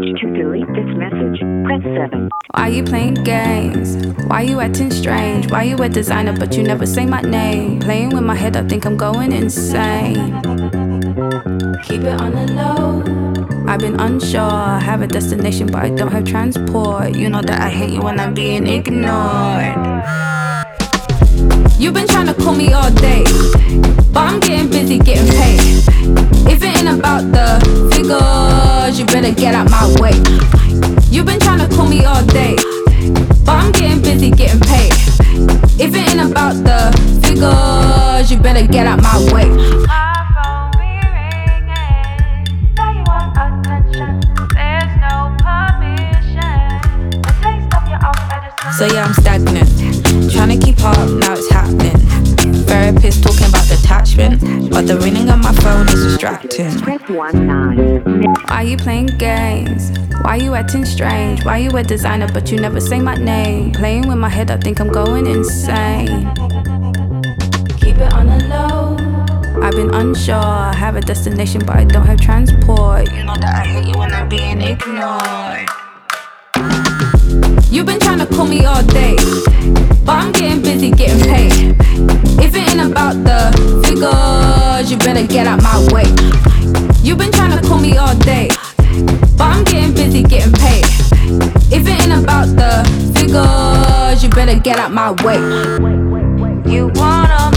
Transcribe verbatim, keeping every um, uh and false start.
To delete this message, press seven. Why you playing games? Why you acting strange? Why you a designer but you never say my name? Playing with my head, I think I'm going insane. Keep it on the low. I've been unsure, I have a destination but I don't have transport. You know that I hate you when I'm being ignored. You've been trying to call me all day, but I'm getting busy getting paid. If it ain't about the figures, you better get out my way. You've been trying to call me all day, but I'm getting busy getting paid. If it ain't about the figures, you better get out my way. So yeah, I'm stagnant, trying to keep up, now it's happening. Therapist talking about detachment, but the ringing on my phone is distracting. Press one nine. Why you playing games? Why you acting strange? Why you a designer but you never say my name? Playing with my head, I think I'm going insane. Keep it on the low. I've been unsure, I have a destination but I don't have transport. You know that I hate you when I'm being ignored. You've been trying to call me all day, but I'm getting busy getting paid. If it ain't about the figures, you better get out my way. You've been trying to call me all day, but I'm getting busy getting paid. If it ain't about the figures, you better get out my way. You wanna